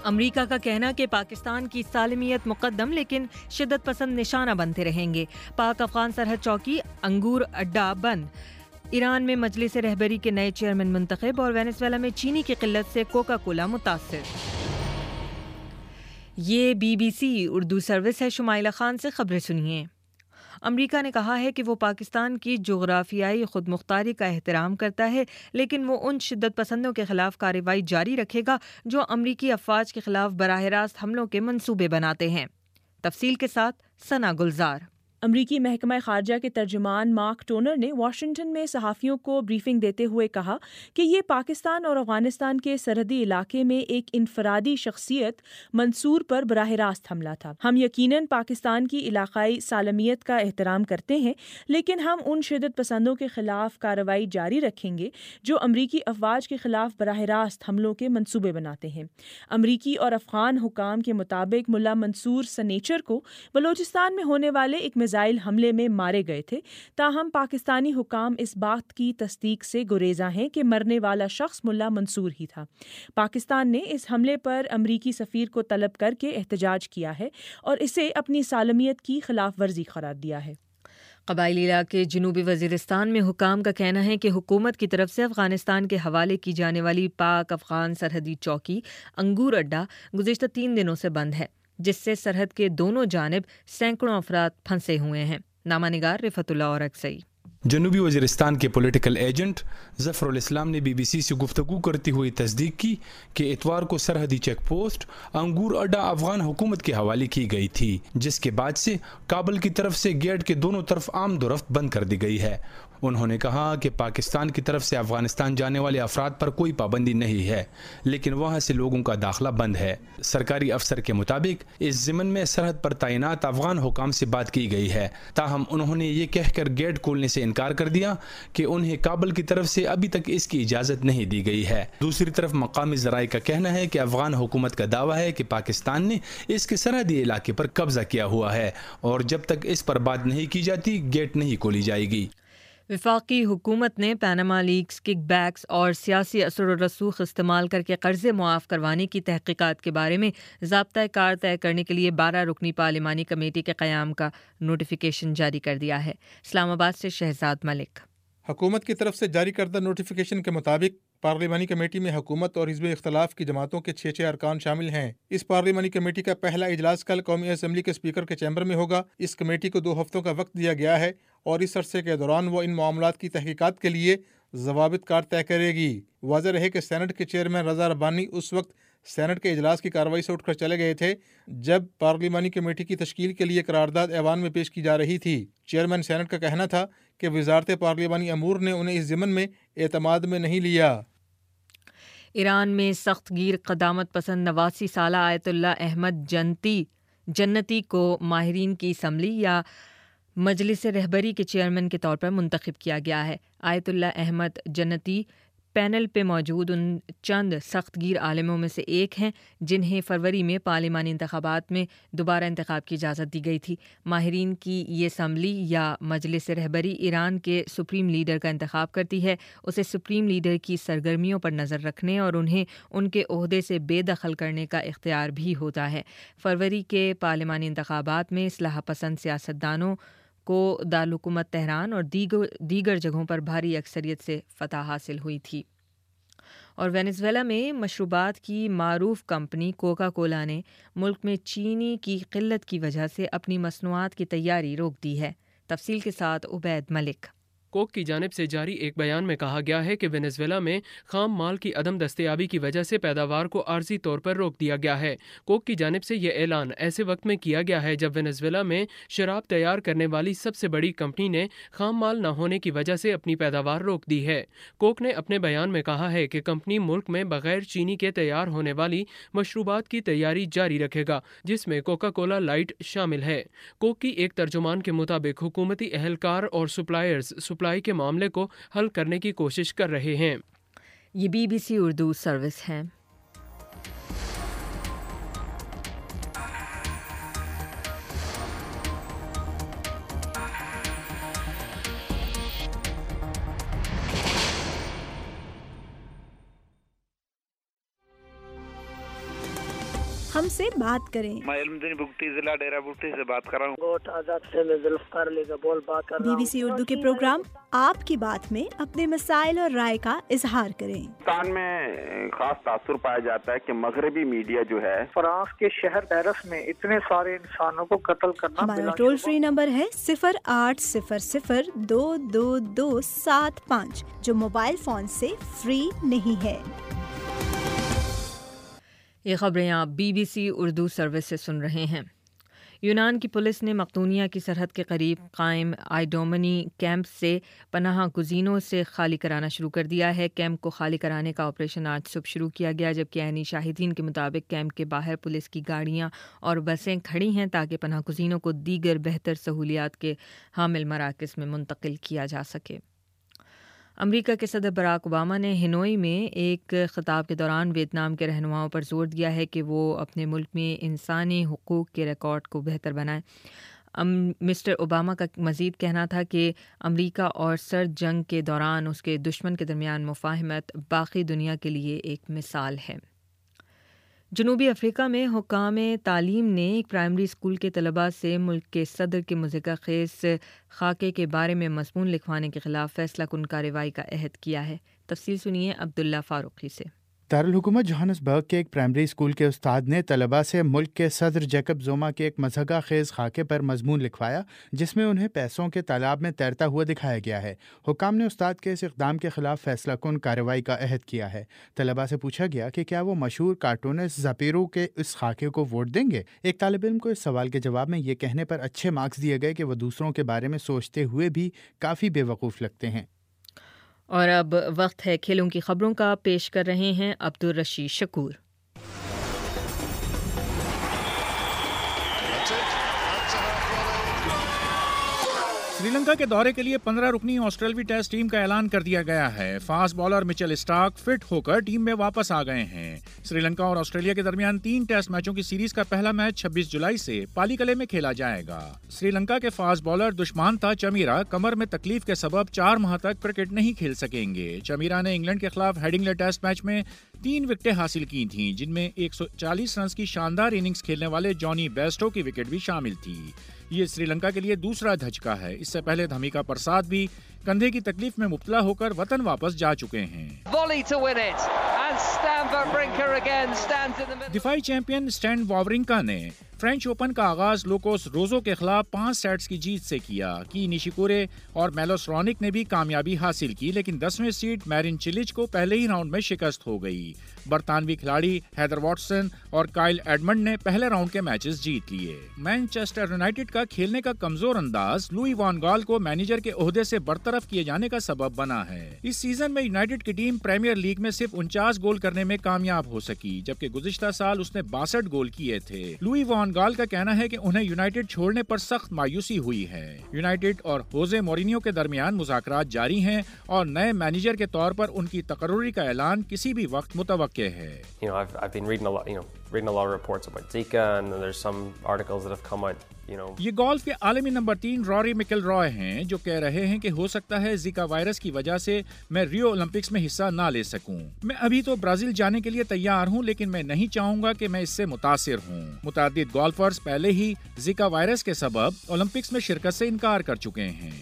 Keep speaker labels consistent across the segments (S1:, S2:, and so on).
S1: امریکہ کا کہنا کہ پاکستان کی سالمیت مقدم لیکن شدت پسند نشانہ بنتے رہیں گے۔ پاک افغان سرحد چوکی انگور اڈہ بند۔ ایران میں مجلس رہبری کے نئے چیئرمین منتخب اور وینزویلا میں چینی کی قلت سے کوکا کولا متاثر۔ یہ BBC اردو سروس ہے۔ شمائلہ خان سے خبریں سنیے۔ امریکہ نے کہا ہے کہ وہ پاکستان کی جغرافیائی خود مختاری کا احترام کرتا ہے، لیکن وہ ان شدت پسندوں کے خلاف کارروائی جاری رکھے گا جو امریکی افواج کے خلاف براہ راست حملوں کے منصوبے بناتے ہیں۔ تفصیل کے ساتھ ثنا گلزار۔
S2: امریکی محکمہ خارجہ کے ترجمان مارک ٹونر نے واشنگٹن میں صحافیوں کو بریفنگ دیتے ہوئے کہا کہ یہ پاکستان اور افغانستان کے سرحدی علاقے میں ایک انفرادی شخصیت منصور پر براہ راست حملہ تھا۔ ہم یقیناً پاکستان کی علاقائی سالمیت کا احترام کرتے ہیں، لیکن ہم ان شدت پسندوں کے خلاف کارروائی جاری رکھیں گے جو امریکی افواج کے خلاف براہ راست حملوں کے منصوبے بناتے ہیں۔ امریکی اور افغان حکام کے مطابق ملا منصور سنیچر کو بلوچستان میں ہونے والے ایک میزائل حملے میں مارے گئے تھے، تاہم پاکستانی حکام اس بات کی تصدیق سے گریزاں ہیں کہ مرنے والا شخص ملا منصور ہی تھا۔ پاکستان نے اس حملے پر امریکی سفیر کو طلب کر کے احتجاج کیا ہے اور اسے اپنی سالمیت کی خلاف ورزی قرار دیا ہے۔
S1: قبائلی علاقے جنوبی وزیرستان میں حکام کا کہنا ہے کہ حکومت کی طرف سے افغانستان کے حوالے کی جانے والی پاک افغان سرحدی چوکی انگور اڈہ گزشتہ 3 دنوں سے بند ہے، جس سے سرحد کے دونوں جانب سینکڑوں افراد پھنسے ہوئے ہیں۔ نامہ نگار رفعت اللہ اور اکسئی۔
S3: جنوبی وزیرستان کے پولیٹیکل ایجنٹ ظفر الاسلام نے BBC سے گفتگو کرتے ہوئے تصدیق کی کہ اتوار کو سرحدی چیک پوسٹ انگور اڈہ افغان حکومت کے حوالے کی گئی تھی، جس کے بعد سے کابل کی طرف سے گیٹ کے دونوں طرف آمد و رفت بند کر دی گئی ہے۔ انہوں نے کہا کہ پاکستان کی طرف سے افغانستان جانے والے افراد پر کوئی پابندی نہیں ہے، لیکن وہاں سے لوگوں کا داخلہ بند ہے۔ سرکاری افسر کے مطابق اس ضمن میں سرحد پر تعینات افغان حکام سے بات کی گئی ہے، تاہم انہوں نے یہ کہہ کر گیٹ کھولنے سے انکار کر دیا کہ انہیں کابل کی طرف سے ابھی تک اس کی اجازت نہیں دی گئی ہے۔ دوسری طرف مقامی ذرائع کا کہنا ہے کہ افغان حکومت کا دعویٰ ہے کہ پاکستان نے اس کے سرحدی علاقے پر قبضہ کیا ہوا ہے اور جب تک اس پر بات نہیں کی جاتی گیٹ نہیں کھولی جائے گی۔
S1: وفاقی حکومت نے پاناما لیکس، کک بیکس اور سیاسی اثر و رسوخ استعمال کر کے قرضے معاف کروانے کی تحقیقات کے بارے میں ضابطۂ کار طے کرنے کے لیے 12 رکنی پارلیمانی کمیٹی کے قیام کا نوٹیفیکیشن جاری کر دیا ہے۔ اسلام آباد سے شہزاد ملک۔
S4: حکومت کی طرف سے جاری کردہ نوٹیفیکیشن کے مطابق پارلیمانی کمیٹی میں حکومت اور حزب اختلاف کی جماعتوں کے 6 ارکان شامل ہیں۔ اس پارلیمانی کمیٹی کا پہلا اجلاس کل قومی اسمبلی کے اسپیکر کے چیمبر میں ہوگا۔ اس کمیٹی کو 2 ہفتوں کا وقت دیا گیا ہے اور اس عرصے کے دوران وہ ان معاملات کی تحقیقات کے لیے ضوابط کار طے کرے گی۔ واضح رہے کہ سینٹ کے چیئرمین رضا ربانی اس وقت سینٹ کے اجلاس کی کارروائی سے اٹھ کر چلے گئے تھے جب پارلیمانی کمیٹی کی تشکیل کے لیے قرارداد ایوان میں پیش کی جا رہی تھی۔ چیئرمین سینٹ کا کہنا تھا کہ وزارت پارلیمانی امور نے انہیں اس ضمن میں اعتماد میں نہیں لیا۔
S1: ایران میں سخت گیر قدامت پسند 89 سالہ آیت اللہ احمد جنتی کو ماہرین کی اسمبلی یا مجلس رہبری کے چیئرمین کے طور پر منتخب کیا گیا ہے۔ آیت اللہ احمد جنتی پینل پہ موجود ان چند سخت گیر عالموں میں سے ایک ہیں جنہیں فروری میں پارلیمانی انتخابات میں دوبارہ انتخاب کی اجازت دی گئی تھی۔ ماہرین کی یہ اسمبلی یا مجلس رہبری ایران کے سپریم لیڈر کا انتخاب کرتی ہے۔ اسے سپریم لیڈر کی سرگرمیوں پر نظر رکھنے اور انہیں ان کے عہدے سے بے دخل کرنے کا اختیار بھی ہوتا ہے۔ فروری کے پارلیمانی انتخابات میں اصلاح پسند سیاستدانوں کو دارالحکومت تہران اور دیگر جگہوں پر بھاری اکثریت سے فتح حاصل ہوئی تھی۔ اور وینزویلا میں مشروبات کی معروف کمپنی کوکا کولا نے ملک میں چینی کی قلت کی وجہ سے اپنی مصنوعات کی تیاری روک دی ہے۔ تفصیل کے ساتھ عبید ملک۔
S5: کوک کی جانب سے جاری ایک بیان میں کہا گیا ہے کہ وینزویلا میں خام مال کی عدم دستیابی کی وجہ سے پیداوار کو عارضی طور پر روک دیا گیا ہے۔ کوک کی جانب سے یہ اعلان ایسے وقت میں کیا گیا ہے جب وینزویلا میں شراب تیار کرنے والی سب سے بڑی کمپنی نے خام مال نہ ہونے کی وجہ سے اپنی پیداوار روک دی ہے۔ کوک نے اپنے بیان میں کہا ہے کہ کمپنی ملک میں بغیر چینی کے تیار ہونے والی مشروبات کی تیاری جاری رکھے گا، جس میں کوکا کولا لائٹ شامل ہے۔ کوک کی ایک ترجمان کے مطابق حکومتی اہلکار اور سپلائرز سپلائی کے معاملے کو حل کرنے کی کوشش کر رہے ہیں۔
S1: یہ BBC اردو سروس ہے۔
S6: ہم سے بات کریں۔
S7: میں علمدین بگٹی ضلع ڈیرہ بگٹی سے بات کر رہا ہوں۔
S6: گوٹ آزاد سے میں ذوالفقار علی کا بول بات کر رہا ہوں۔ BBC اردو کے پروگرام آپ کی بات میں اپنے مسائل اور رائے کا اظہار کریں۔
S8: پاکستان میں خاص تاثر پایا جاتا ہے کہ مغربی میڈیا جو ہے
S9: فرانس کے شہر پیرس میں اتنے سارے انسانوں کو قتل کرنا۔
S6: ہمارا ٹول فری نمبر ہے 0800-222-75 جو موبائل فون سے فری نہیں ہے۔
S1: یہ خبریں آپ BBC اردو سروس سے سن رہے ہیں۔ یونان کی پولیس نے مقدونیہ کی سرحد کے قریب قائم آئیڈومنی کیمپ سے پناہ گزینوں سے خالی کرانا شروع کر دیا ہے۔ کیمپ کو خالی کرانے کا آپریشن آج صبح شروع کیا گیا، جبکہ عینی شاہدین کے مطابق کیمپ کے باہر پولیس کی گاڑیاں اور بسیں کھڑی ہیں تاکہ پناہ گزینوں کو دیگر بہتر سہولیات کے حامل مراکز میں منتقل کیا جا سکے۔ امریکہ کے صدر براک اوباما نے ہنوئی میں ایک خطاب کے دوران ویتنام کے رہنماؤں پر زور دیا ہے کہ وہ اپنے ملک میں انسانی حقوق کے ریکارڈ کو بہتر بنائیں۔ مسٹر اوباما کا مزید کہنا تھا کہ امریکہ اور سرد جنگ کے دوران اس کے دشمن کے درمیان مفاہمت باقی دنیا کے لیے ایک مثال ہے۔ جنوبی افریقہ میں حکام تعلیم نے ایک پرائمری اسکول کے طلباء سے ملک کے صدر کے مذکورہ خیز خاکے کے بارے میں مضمون لکھوانے کے خلاف فیصلہ کن کارروائی کا عہد کیا ہے۔ تفصیل سنیے عبداللہ فاروقی سے۔
S10: دارالحکومت جوہانسبرگ کے ایک پرائمری اسکول کے استاد نے طلباء سے ملک کے صدر جیکب زوما کے ایک مضحکہ خیز خاکے پر مضمون لکھوایا جس میں انہیں پیسوں کے تالاب میں تیرتا ہوا دکھایا گیا ہے۔ حکام نے استاد کے اس اقدام کے خلاف فیصلہ کن کارروائی کا عہد کیا ہے۔ طلباء سے پوچھا گیا کہ کیا وہ مشہور کارٹونسٹ زاپیرو کے اس خاکے کو ووٹ دیں گے۔ ایک طالب علم کو اس سوال کے جواب میں یہ کہنے پر اچھے مارکس دیے گئے کہ وہ دوسروں کے بارے میں سوچتے ہوئے بھی کافی بے وقوف لگتے ہیں۔
S1: اور اب وقت ہے کھیلوں کی خبروں کا، پیش کر رہے ہیں عبدالرشید شکور۔
S11: سری لنکا کے دورے کے لیے 15 رکنی آسٹریلوی ٹیسٹ ٹیم کا اعلان کر دیا گیا ہے۔ Fast bowler Mitchell Starc fit ہو کر ٹیم میں واپس آ گئے ہیں۔ سری لنکا اور آسٹریلیا کے درمیان 3 ٹیسٹ میچوں کی سیریز کا پہلا میچ 26 جولائی سے پالی کلے میں کھیلا جائے گا۔ سری لنکا کے فاسٹ بالر دشمانتا چمیرا کمر میں تکلیف کے سبب 4 ماہ تک کرکٹ نہیں کھیل سکیں گے۔ چمیرا نے انگلینڈ کے خلاف ہیڈنگلے ٹیسٹ میچ میں 3 وکٹیں حاصل کی تھیں، جن میں 140 رنز کی شاندار اننگز کھیلنے والے جانی بیسٹو کی وکٹ بھی شامل تھی۔ یہ سری لنکا کے لیے دوسرا دھچکا ہے۔ اس سے پہلے دھمیکا پرساد بھی کندھے کی تکلیف میں مبتلا ہو کر وطن واپس جا چکے ہیں۔ دفاعی چیمپئن سٹین واورنکا نے فرینچ اوپن کا آغاز لوکوس روزو کے خلاف 5 سیٹس کی جیت سے کیا۔ کی نیشیکورے اور میلوس رونک نے بھی کامیابی حاصل کی، لیکن 10ویں سیڈ میرن چلچ کو پہلے ہی راؤنڈ میں شکست ہو گئی۔ برطانوی کھلاڑی ہیدر واٹسن اور کائل ایڈمنڈ نے پہلے راؤنڈ کے میچز جیت لیے۔ مانچسٹر یونائیٹڈ کا کھیلنے کا کمزور انداز لوئی وان گال کو مینیجر کے عہدے سے برطرف کیے جانے کا سبب بنا ہے۔ اس سیزن میں یونائیٹڈ کی ٹیم پریمیئر لیگ میں صرف 49 گول کرنے میں کامیاب ہو سکی، جبکہ گزشتہ سال اس نے 62 گول کیے تھے۔ لوئی وان گال کا کہنا ہے کہ انہیں یونائیٹڈ چھوڑنے پر سخت مایوسی ہوئی ہے۔ یونائیٹڈ اور ہوزے مورینیو کے درمیان مذاکرات جاری ہیں اور نئے مینیجر کے طور پر ان کی تقرری کا اعلان کسی بھی وقت متوقع ہے۔ یہ گولف کے عالمی نمبر 3 روری مکل رائے ہیں جو کہہ رہے ہیں کہ ہو سکتا ہے زیکا وائرس کی وجہ سے میں ریو اولمپکس میں حصہ نہ لے سکوں۔ میں ابھی تو برازیل جانے کے لیے تیار ہوں، لیکن میں نہیں چاہوں گا کہ میں اس سے متاثر ہوں۔ متعدد گولفرز پہلے ہی زیکا وائرس کے سبب اولمپکس میں شرکت سے انکار کر چکے ہیں۔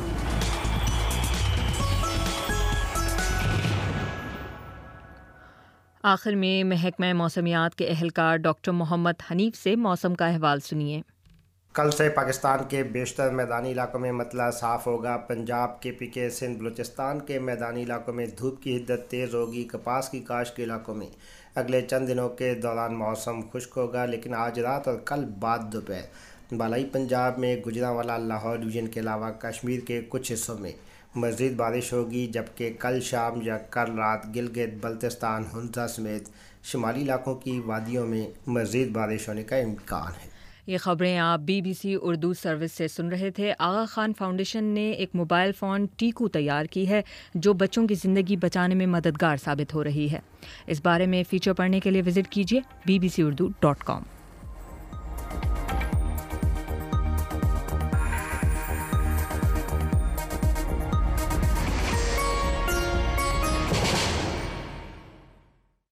S1: آخر میں محکمہ موسمیات کے اہلکار ڈاکٹر محمد حنیف سے موسم کا احوال سنیے۔
S12: کل سے پاکستان کے بیشتر میدانی علاقوں میں مطلع صاف ہوگا۔ پنجاب KPK سندھ بلوچستان کے میدانی علاقوں میں دھوپ کی حدت تیز ہوگی۔ کپاس کی کاشت کے علاقوں میں اگلے چند دنوں کے دوران موسم خشک ہوگا، لیکن آج رات اور کل بعد دوپہر بالائی پنجاب میں گجرانوالہ لاہور ڈویژن کے علاوہ کشمیر کے کچھ حصوں میں مزید بارش ہوگی، جبکہ کل شام یا کل رات گلگت بلتستان ہنزا سمیت شمالی علاقوں کی وادیوں میں مزید بارش ہونے کا امکان ہے۔
S1: یہ خبریں آپ BBC اردو سروس سے سن رہے تھے۔ آغا خان فاؤنڈیشن نے ایک موبائل فون ٹیکو تیار کی ہے جو بچوں کی زندگی بچانے میں مددگار ثابت ہو رہی ہے۔ اس بارے میں فیچر پڑھنے کے لیے وزٹ کیجیے bbcurdu.com۔